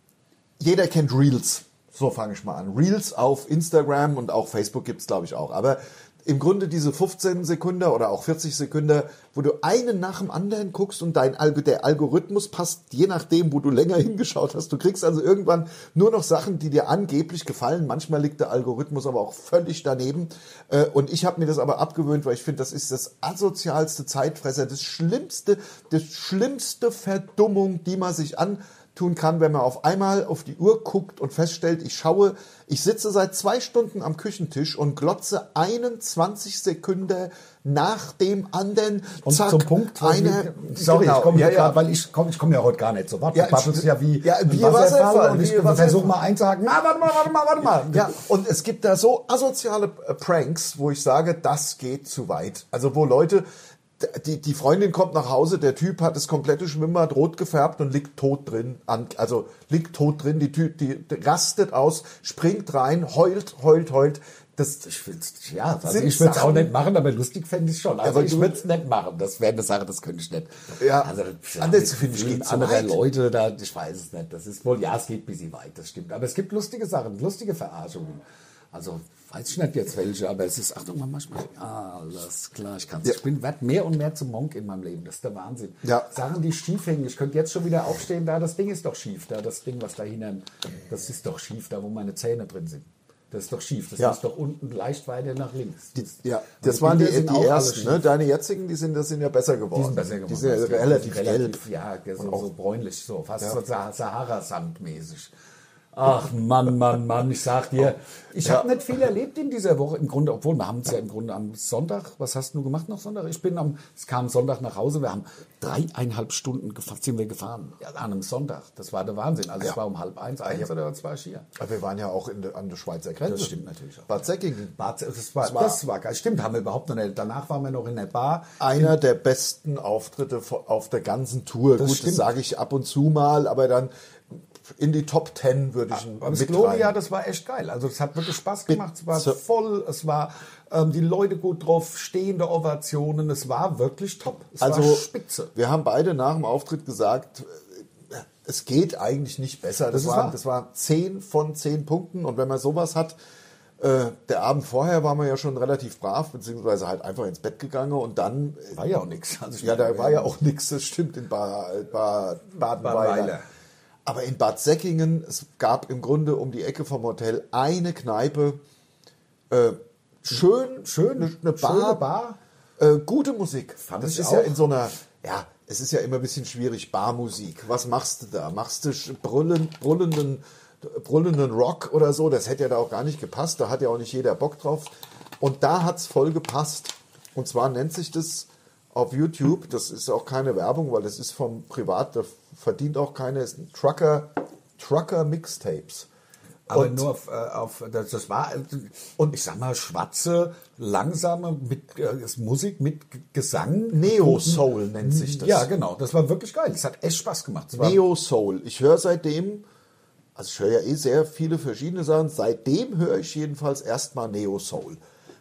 Jeder kennt Reels. So fange ich mal an. Reels auf Instagram und auch Facebook gibt es, glaube ich, auch. Aber im Grunde diese fünfzehn Sekunden oder auch vierzig Sekunden, wo du einen nach dem anderen guckst und dein Algo, der Algorithmus passt, je nachdem, wo du länger hingeschaut hast. Du kriegst also irgendwann nur noch Sachen, die dir angeblich gefallen. Manchmal liegt der Algorithmus aber auch völlig daneben. Äh, Und ich habe mir das aber abgewöhnt, weil ich finde, das ist das asozialste Zeitfresser, das schlimmste, das schlimmste Verdummung, die man sich an tun kann, wenn man auf einmal auf die Uhr guckt und feststellt, ich schaue, ich sitze seit zwei Stunden am Küchentisch und glotze einundzwanzig Sekunden nach dem anderen. Und Zack, zum Punkt, wo eine, ich, sorry, genau, ich komme ja, ja, ja. weil ich komme ich komm ja heute gar nicht so weit. Ja, Du babbelst ich- ja wie ja, ein wie Wasserfall Wasserfall, und ich wie Wasserfall. versuche mal einzuhaken. Na, warte mal, warte mal, warte mal. Ja, und es gibt da so asoziale äh, Pranks, wo ich sage, das geht zu weit. Also wo Leute, die, die Freundin kommt nach Hause, der Typ hat das komplette Schwimmbad rot gefärbt und liegt tot drin. An, also liegt tot drin, die, Ty- die, die rastet aus, springt rein, heult, heult, heult. Das, Ich will's, ja, also Sind ich würde es auch Sachen- nicht machen, aber lustig fände ich schon. Also aber ich du- würde es nicht machen. Das wäre eine Sache, das könnte ich nicht. Ja, also anders finde ich, geht zu andere weit. Leute da, ich weiß es nicht. Das ist wohl, ja, es geht ein bisschen weit, das stimmt. Aber es gibt lustige Sachen, lustige Verarschungen. Also weiß ich nicht jetzt welche, aber es ist, Achtung mal, manchmal, ah, alles klar, ich kann's. Ja. Ich bin werd mehr und mehr zum Monk in meinem Leben. Das ist der Wahnsinn. Ja. Sachen, die schief hängen. Ich könnte jetzt schon wieder aufstehen, da das Ding ist doch schief, da das Ding, was da hinten, das ist doch schief, da wo meine Zähne drin sind. Das ist doch schief. Das Ja. ist doch unten leicht weiter nach links. Die, ja, Und das die waren die, Bilder sind die auch alle ersten. schief. Ne? Deine jetzigen, die sind, das sind ja besser geworden. Die sind besser geworden. Die sind ja Das ist relativ, gelb. Ja, so, auch- so bräunlich, so fast Ja. so Sah- Sahara-Sand-mäßig. Ach Mann, Mann, Mann, ich sag dir, ich habe nicht viel erlebt in dieser Woche. Im Grunde, obwohl wir haben es ja im Grunde am Sonntag, was hast du gemacht noch Sonntag? Ich bin am, es kam Sonntag nach Hause, wir haben dreieinhalb Stunden gefahren, sind wir gefahren, ja, an einem Sonntag. Das war der Wahnsinn. Also Ja. es war um halb eins, eins oder es war hier. Aber wir waren ja auch in der, an der Schweizer Grenze. Das stimmt natürlich auch. Bad Säckingen. Bad, das, war, Das war- das war geil. Stimmt, haben wir überhaupt noch nicht. Danach waren wir noch in der Bar. Einer der besten Auftritte vo- auf der ganzen Tour. Das Gut, stimmt. das sage ich ab und zu mal, aber dann in die Top Ten würde ich ihn Aber das mit Gloria, rein. das war echt geil. Also es hat wirklich Spaß gemacht. Es war Bitte. voll, es war ähm, die Leute gut drauf, stehende Ovationen. Es war wirklich top. Es Also war spitze. wir haben beide nach dem Auftritt gesagt, äh, es geht eigentlich nicht besser. Das, Das ist waren, wahr. das waren zehn von zehn Punkten. Und wenn man sowas hat, äh, der Abend vorher war man ja schon relativ brav, beziehungsweise halt einfach ins Bett gegangen und dann... äh, War ja auch nichts. Also ich Ja, meine, da war ja auch nichts, das stimmt, in ba ba Badenweiler. Badenweiler. Aber in Bad Säckingen, es gab im Grunde um die Ecke vom Hotel eine Kneipe, äh, schön, Schön, eine, eine Bar, schöne Bar. Äh, gute Musik. Fand das ich ist ja auch. in so einer, ja, es ist ja immer ein bisschen schwierig, Barmusik. Was machst du da? Machst du sch- brüllen, brüllenden, brüllenden Rock oder so? Das hätte ja da auch gar nicht gepasst, da hat ja auch nicht jeder Bock drauf. Und da hat's voll gepasst. Und zwar nennt sich das auf YouTube, das ist auch keine Werbung, weil das ist vom Privat, da verdient auch keine, ist ein Trucker, Trucker Mixtapes. Aber Und- nur auf, äh, auf das, das war und ich sag mal schwarze, langsame mit äh, Musik mit G- Gesang. Neo Soul nennt sich das. Ja, genau. Das war wirklich geil. Es hat echt Spaß gemacht. Es war, Neo Soul. Ich höre seitdem, also ich höre ja eh sehr viele verschiedene Sachen, seitdem höre ich jedenfalls erstmal Neo Soul.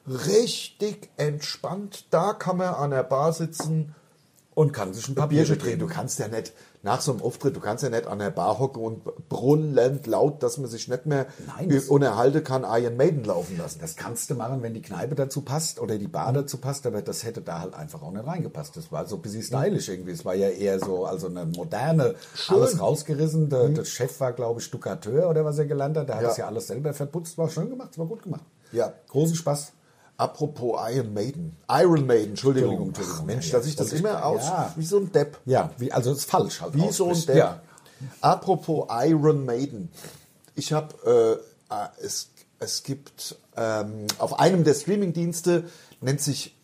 Richtig entspannt, da kann man an der Bar sitzen, und kann sich ein paar Bierchen Bier drehen. Du drehen. kannst ja nicht, nach so einem Auftritt, du kannst ja nicht an der Bar hocken und brüllend laut, dass man sich nicht mehr Nein, das- unerhalten kann, Iron Maiden laufen lassen. Das kannst du machen, wenn die Kneipe dazu passt oder die Bar dazu passt, aber das hätte da halt einfach auch nicht reingepasst. Das war so ein bisschen stylisch irgendwie. Es war ja eher so, also eine moderne, alles rausgerissen. Der, der Chef war, glaube ich, Stuckateur oder was er gelernt hat. Der hat Ja. das ja alles selber verputzt. War schön gemacht, war gut gemacht. Ja. Großen Spaß. Apropos Iron Maiden. Iron Maiden, Entschuldigung. Entschuldigung, Entschuldigung. Ach, Mensch, Ja, dass ich das wollte ich- immer aus, ja. wie so ein Depp. Ja, wie, also ist falsch halt. Wie so ein ausspricht. Depp. Ja. Apropos Iron Maiden. Ich habe, äh, äh, es, es gibt ähm, auf einem der Streamingdienste, nennt sich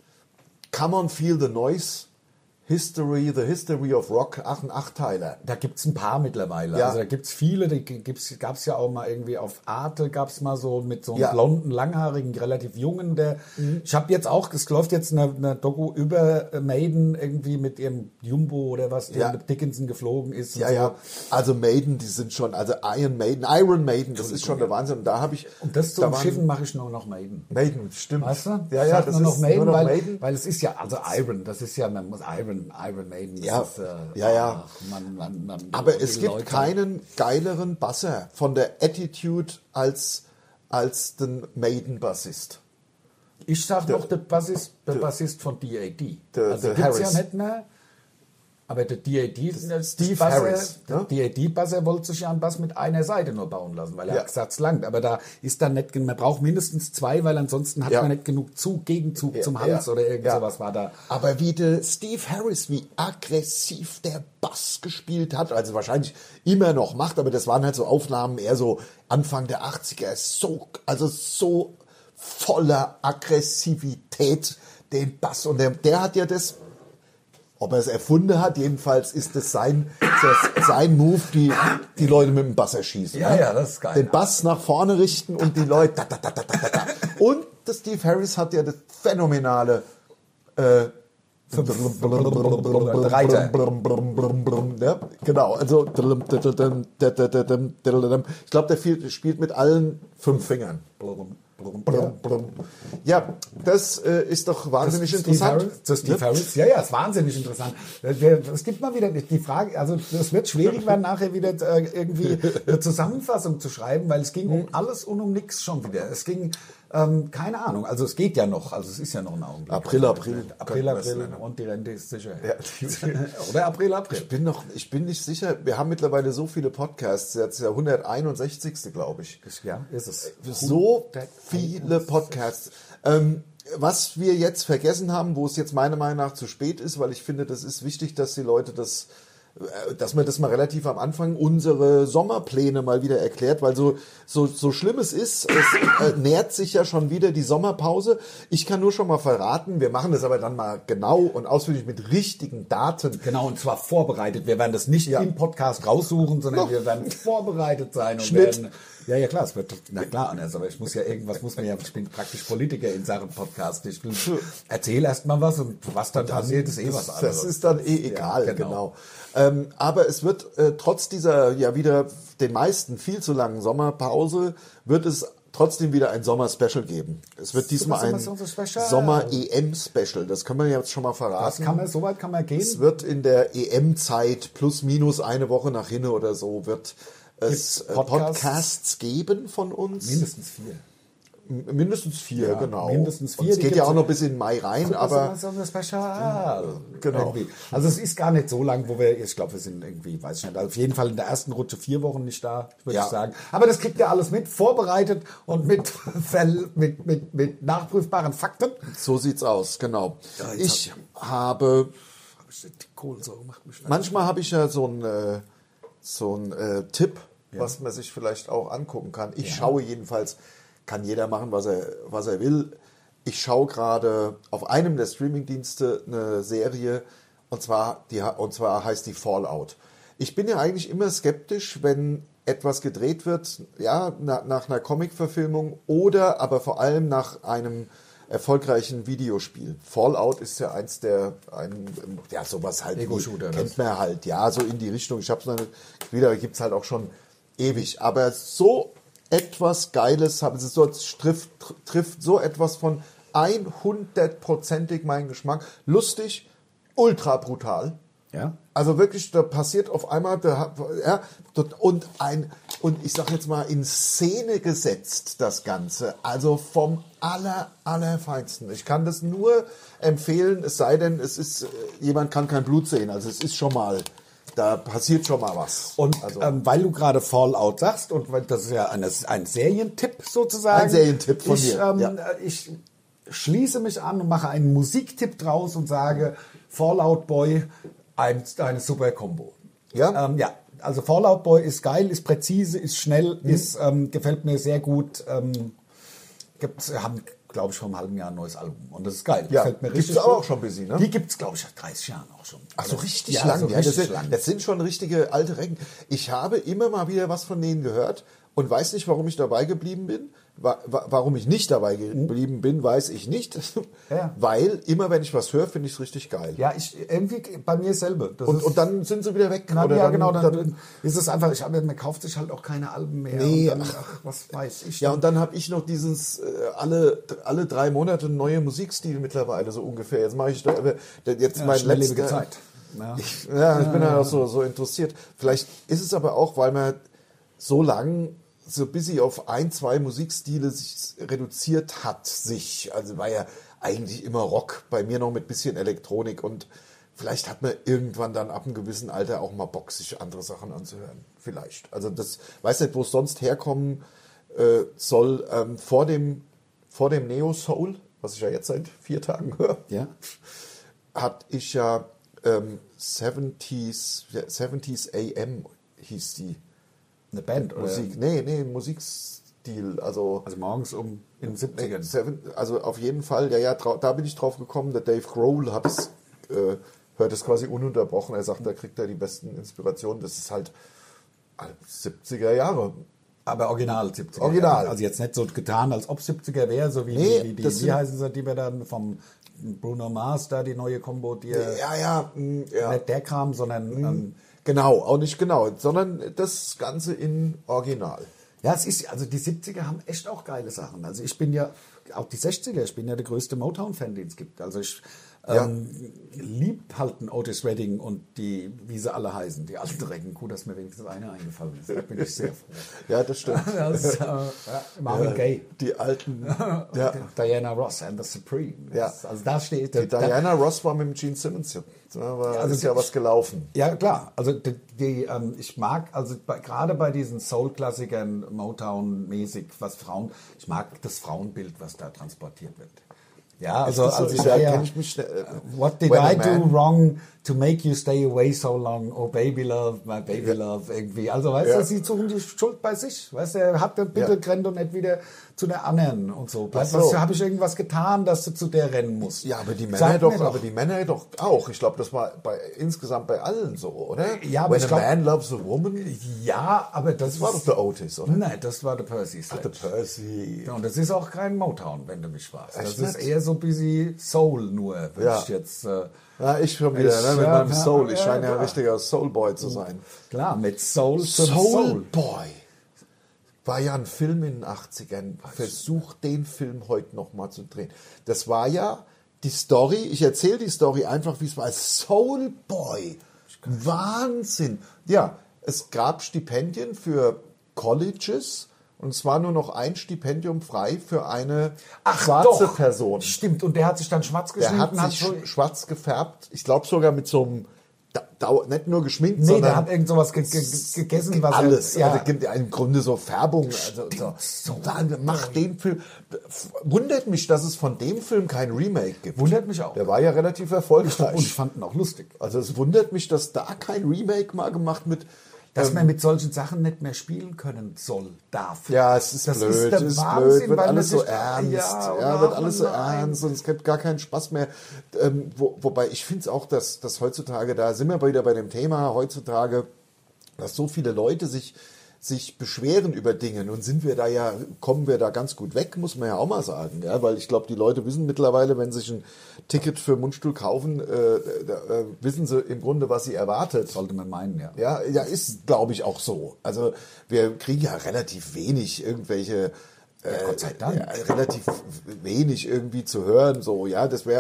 Come on Feel the Noise, History, The History of Rock, ach, ein Achtteiler. Da gibt es ein paar mittlerweile. Ja. Also da gibt es viele, die gab es ja auch mal irgendwie auf Arte, gab es mal so mit so einem Ja. blonden, langhaarigen, relativ jungen, der, ich habe jetzt auch, es läuft jetzt eine, eine Doku über Maiden irgendwie mit ihrem Jumbo oder was, der Ja. mit Dickinson geflogen ist. und Ja, so. ja, also Maiden, die sind schon, also Iron Maiden, Iron Maiden, das ist schon der Wahnsinn. Und da habe ich... Und das da zum waren- Schiffen mache ich nur noch Maiden. Maiden, stimmt. Weißt du? Ja, Ich ja, sag das nur noch ist Maiden, nur noch weil, Maiden. weil es ist ja, also Iron, das ist ja, man muss Iron, Iron Maiden. Das Ja, ist, äh, ja, ja. ach, man, man, man, Aber die es gibt Leute- keinen geileren Basser von der Attitude als, als den Maiden-Bassist. Ich sag Der- noch, der Bassist, der Bassist von D A D. Der- also der gibt's ja Harris. nicht mehr. Aber der D A D, der Steve Basser, Harris, der ne? D A D-Basser wollte sich ja einen Bass mit einer Seite nur bauen lassen, weil er Ja. hat gesagt, es langt. Aber da ist dann nicht, gen- man braucht mindestens zwei, weil ansonsten hat Ja. man nicht genug Zug, Gegenzug Ja, zum Hals ja. oder irgend Ja. sowas war da. Aber wie der Steve Harris, wie aggressiv der Bass gespielt hat, also wahrscheinlich immer noch macht, aber das waren halt so Aufnahmen eher so Anfang der achtziger, so, also so voller Aggressivität, den Bass. Und der, der hat ja das, ob er es erfunden hat, jedenfalls ist es sein, das, sein Move, die, die Leute mit dem Bass erschießen. Ja, ne? ja, das ist geil. Den Bass nach vorne richten und die Leute. Da, da, da, da, da, da. Und der Steve Harris hat ja das phänomenale äh, Reiter. Ja, genau, also ich glaube, der viel- spielt mit allen fünf Fingern. Ja, das äh, ist doch wahnsinnig Steve interessant. Harris, das Steve Ne? Harris, ja, ja, ist wahnsinnig interessant. Wir- Es gibt mal wieder die Frage, also es wird schwierig werden, nachher wieder äh, irgendwie eine Zusammenfassung zu schreiben, weil es ging um alles und um nichts schon wieder. Es ging, ähm, keine Ahnung, also es geht ja noch, also es ist ja noch ein Augenblick. April, April. April, könnten wir es April nennen. und die Rente ist sicher. Ja. Oder April, April. Ich bin noch, ich bin nicht sicher. Wir haben mittlerweile so viele Podcasts. Jetzt ist der hunderteinundsechzigste glaube ich. Ja, ist es. So viele Podcasts. Ähm, was wir jetzt vergessen haben, wo es jetzt meiner Meinung nach zu spät ist, weil ich finde, das ist wichtig, dass die Leute das, äh, dass man das mal relativ am Anfang unsere Sommerpläne mal wieder erklärt, weil so, so, so schlimm es ist, es äh, nähert sich ja schon wieder die Sommerpause. Ich kann nur schon mal verraten, wir machen das aber dann mal genau und ausführlich mit richtigen Daten. Genau, und zwar vorbereitet. Wir werden das nicht Ja. im Podcast raussuchen, sondern Doch. wir werden vorbereitet sein. Und Schnitt. werden, ja, ja, klar, es wird, na klar, Anders, aber ich muss ja irgendwas, muss man ja, ich bin praktisch Politiker in Sachen Podcast. Ich will, erzähl erst mal was und was dann passiert, ist eh was Das, anderes. das ist dann eh egal, Ja, genau. genau. Ähm, aber es wird äh, trotz dieser ja wieder den meisten viel zu langen Sommerpause, wird es trotzdem wieder ein Sommer-Special geben. Es wird diesmal ein Sommer- Sommer-Special. Sommer-E M-Special. Das können wir jetzt schon mal Das verraten. kann man, so weit kann man gehen. Es wird in der E M-Zeit plus minus eine Woche nach hinten oder so wird es Gibt's äh, Podcasts? Podcasts geben von uns. Mindestens vier. M- Mindestens vier, Ja, genau. mindestens vier. Und es Die geht ja gibt's- auch noch bis in Mai rein, aber so ein Special. Genau. Irgendwie. Also es ist gar nicht so lang, wo wir, ich glaube, wir sind irgendwie, weiß ich nicht, auf jeden Fall in der ersten Rutsche vier Wochen nicht da, würde Ja. ich sagen. Aber das kriegt ihr alles mit, vorbereitet und mit, Ver- mit, mit, mit nachprüfbaren Fakten. so sieht's aus, genau. Ja, jetzt Ich habe Die Kohlensäure macht mich Manchmal habe ich ja so einen äh, so einen, äh, Tipp, was man sich vielleicht auch angucken kann. Ich schaue jedenfalls, kann jeder machen, was er, was er will. Ich schaue gerade auf einem der Streamingdienste eine Serie und zwar, die, und zwar heißt die Fallout. Ich bin ja eigentlich immer skeptisch, wenn etwas gedreht wird, ja, nach, nach einer Comic-Verfilmung oder aber vor allem nach einem erfolgreichen Videospiel. Fallout ist ja eins der, ein, ja, sowas halt, Ego-Shooter, wie- kennt man halt, ja, so in die Richtung. Ich habe es noch nicht, wieder gibt es halt auch schon ewig. Aber so etwas Geiles, haben sie so, trifft, trifft so etwas von hundertprozentig meinen Geschmack. Lustig, ultra brutal. Ja. Also wirklich, da passiert auf einmal, da, ja, und ein, und ich sag jetzt mal, in Szene gesetzt, das Ganze. Also vom aller, allerfeinsten. Ich kann das nur empfehlen, es sei denn, es ist, jemand kann kein Blut sehen. Also es ist schon mal, da passiert schon mal was. Und also, ähm, weil du gerade Fallout sagst, und weil das ist ja eine, ein Serientipp sozusagen. Ein Serientipp von ich, mir, Ähm, ja. Ich schließe mich an und mache einen Musiktipp draus und sage, Fallout Boy, ein, eine super Kombo. Ja? Ähm, ja, also Fallout Boy ist geil, ist präzise, ist schnell, Mhm. ist, ähm, gefällt mir sehr gut. Ähm, gibt, haben, glaube ich, vor einem halben Jahr ein neues Album. Und das ist geil. Ja, Gefällt mir gibt's richtig aber gut. auch schon ein bisschen, ne? Die gibt es, glaube ich, seit dreißig Jahren auch schon. Ach so, richtig ja, lang. So ja, richtig das, sind, lang. das sind schon richtige alte Recken. Ich habe immer mal wieder was von denen gehört und weiß nicht, warum ich dabei geblieben bin. Wa wa warum ich nicht dabei geblieben bin, weiß ich nicht. Ja. Weil immer, wenn ich was höre, finde ich es richtig geil. Ja, ich irgendwie bei mir selber. Das Und, ist, und dann sind sie wieder weg. na, oder ja, dann, genau, dann, dann, ist es einfach, ich habe, man kauft sich halt auch keine Alben mehr. Nee, und dann, ach. ach, was weiß ich. ja, und dann habe ich noch dieses äh, alle, alle drei Monate neue Musikstil mittlerweile so ungefähr. Jetzt mache ich da, äh, jetzt ja, mein schnelllebige letzter. Zeit. Ja. Ich, ja, ich bin ja auch so, so interessiert. Vielleicht ist es aber auch, weil man so lang so ein bisschen auf ein, zwei Musikstile sich reduziert hat, sich. Also war ja eigentlich immer Rock, bei mir noch mit bisschen Elektronik und vielleicht hat man irgendwann dann ab einem gewissen Alter auch mal Bock, sich andere Sachen anzuhören. Vielleicht. Also das, weiß nicht, wo es sonst herkommen äh, soll, ähm, vor dem, vor dem Neo-Soul, was ich ja jetzt seit vier Tagen höre, Ja. hatte ich ja ähm, siebziger, siebziger A M hieß die Eine Band, oder? Musik. Nee, nee, Musikstil. Also, Also morgens um in den nee, siebzigern. Seven, also auf jeden Fall, ja, ja, trau- da bin ich drauf gekommen, der Dave Grohl hat es, äh, hört es quasi ununterbrochen. Er sagt, da kriegt er die besten Inspirationen. Das ist halt siebziger Jahre. Aber original siebziger. Original. Also jetzt nicht so getan, als ob siebziger wäre, so wie, Nee, wie die, das wie sind- heißen sie, die wir dann vom Bruno Mars da, die neue Kombo, die Ja, ja, mh, ja. nicht der Kram, sondern ähm, Genau, auch nicht genau, sondern das Ganze in Original. ja, es ist, also die siebziger haben echt auch geile Sachen. Also ich bin ja, auch die sechziger, ich bin ja der größte Motown-Fan, den es gibt. Also ich Ja. ähm, lieb halt einen Otis Redding und die, wie sie alle heißen, die alten Recken. Gut, dass mir wenigstens eine eingefallen ist. Da bin ich sehr froh. Ja, das stimmt. Das, äh, ja, Marvin Ja, Gaye. die alten, ja. Diana Ross and the Supreme. Ja. Das, also da steht... Die da, Diana Ross war mit dem Gene Simmons, ja. Da war, Also ist ja die- was gelaufen. Ja, klar. Also die, die, ähm, ich mag, also bei, gerade bei diesen Soul-Klassikern, Motown-mäßig, was Frauen, ich mag das Frauenbild, was da transportiert wird. Ja, also, das so? also Ich- ich da war ja, kenn ich mich schnell, äh, what did When a I do Man- wrong to make you stay away so long? Oh, baby love, my baby love, irgendwie. Also, weißt Ja. du, sie suchen die Schuld bei sich. Weißt du, er hat dann bitte Ja. rennt und nicht wieder zu der anderen und so. Ach so. Was, habe ich irgendwas getan, dass du zu der rennen musst? Ja, aber die Männer Sag doch, mir aber die Männer doch auch. Ich glaube, das war bei, insgesamt bei allen so, oder? Ja, aber When ich a glaub- man loves a woman. Ja, aber das, Das war doch ist- der Otis, oder? Nein, das war der Percy Der Sledge. Percy. Ja, und das ist auch kein Motown, wenn du mich fragst. Das Echt ist nicht? eher so ein bisschen Soul nur, wenn Ja. ich jetzt... Äh, Ja, ich schon wieder, Ich, ne, mit ja, meinem ja, Soul. Ich ja, scheine ja ein klar. richtiger Soulboy zu sein. klar, mit Soul zum Soul Soul. Boy war ja ein Film in den achtzigern. Versuch den Film heute noch mal zu drehen. Das war ja die Story, ich erzähle die Story einfach, wie es war. Soul Boy. Wahnsinn. Ja, es gab Stipendien für Colleges und es war nur noch ein Stipendium frei für eine schwarze doch. Person. Stimmt, und der hat sich dann schwarz Der hat geschminkt. sich so, sch- schwarz gefärbt. Ich glaube sogar mit so einem, da, da, nicht nur geschminkt, nee, sondern der hat irgend sowas ge ge gegessen, was alles. er... Also gibt ja im Grunde so Färbung. Also, so, so, macht den Film. Wundert mich, dass es von dem Film kein Remake gibt. Wundert mich auch. Der war ja relativ erfolgreich. Und ich fand ihn auch lustig. Also es wundert mich, dass da kein Remake mal gemacht mit. Dass ähm, man mit solchen Sachen nicht mehr spielen können soll, darf. Ja, es ist das blöd, ist der es ist Wahnsinn, blöd, wird weil alles man so sich- ernst, Ja, ja, und wird ach, alles so nein. ernst und es gibt gar keinen Spaß mehr. Ähm, wo, wobei ich finde es auch, dass, dass heutzutage, da sind wir wieder bei dem Thema, heutzutage, dass so viele Leute sich, sich beschweren über Dinge. Nun sind wir da ja, kommen wir da ganz gut weg, muss man ja auch mal sagen, ja, weil ich glaube, die Leute wissen mittlerweile, wenn sie sich ein Ticket für Mundstuhl kaufen, äh, da, äh, wissen sie im Grunde, was sie erwartet. Sollte man meinen, ja. Ja, ja, ist, glaube ich, auch so. Also wir kriegen ja relativ wenig irgendwelche, äh, Gott sei Dank. ja, relativ wenig irgendwie zu hören. So, ja, das wäre,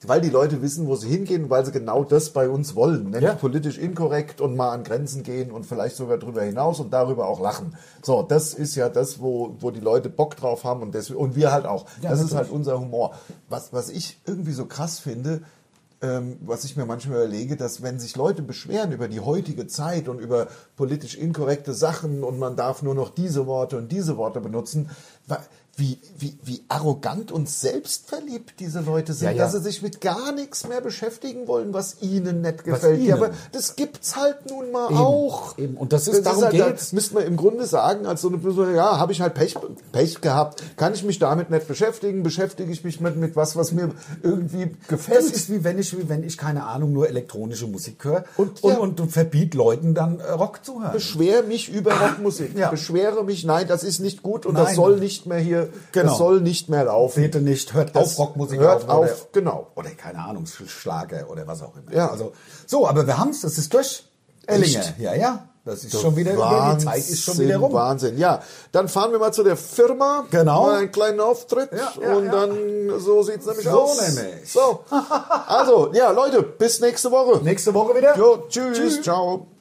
weil die Leute wissen, wo sie hingehen, weil sie genau das bei uns wollen. Nämlich Ja. politisch inkorrekt und mal an Grenzen gehen und vielleicht sogar drüber hinaus und darüber auch lachen. So, das ist ja das, wo, wo die Leute Bock drauf haben und, deswegen, und wir halt auch. Ja, das ist natürlich. halt unser Humor. Was, was ich irgendwie so krass finde, ähm, was ich mir manchmal überlege, dass wenn sich Leute beschweren über die heutige Zeit und über politisch inkorrekte Sachen und man darf nur noch diese Worte und diese Worte benutzen, wa- wie, wie, wie arrogant und selbstverliebt diese Leute sind, Ja, ja. dass sie sich mit gar nichts mehr beschäftigen wollen, was ihnen nicht gefällt. ihnen. Ja, aber das gibt's halt nun mal Eben, auch. eben. Und das ist- darum halt, geht's. Da müsste man im Grunde sagen, als so eine Person, ja, habe ich halt Pech, Pech gehabt, kann ich mich damit nicht beschäftigen, beschäftige ich mich mit, mit was, was mir irgendwie gefällt. Das ist wie wenn ich, wie wenn ich keine Ahnung, nur elektronische Musik höre Und- und, ja. und, und verbiet Leuten dann äh, Rock zu hören. Beschwer mich über Rockmusik. Ja. Beschwere mich, nein, das ist nicht gut und Nein. das soll nicht mehr hier, Genau. das soll nicht mehr laufen. Bitte nicht, hört Das auf Rockmusik hört auf. auf, genau. Oder keine Ahnung, Schlager oder was auch immer. Ja. Also, so, aber wir haben's, das ist durch. Ellinger. Echt? Ja, ja. Das ist schon wieder, die Zeit ist schon wieder rum. Wahnsinn, ja. Dann fahren wir mal zu der Firma. Genau. Mal einen kleinen Auftritt. Ja, ja, und ja. dann, so sieht's nämlich So aus. nämlich. So. Also, ja, Leute, bis nächste Woche. Nächste Woche wieder. Jo, tschüss, ciao.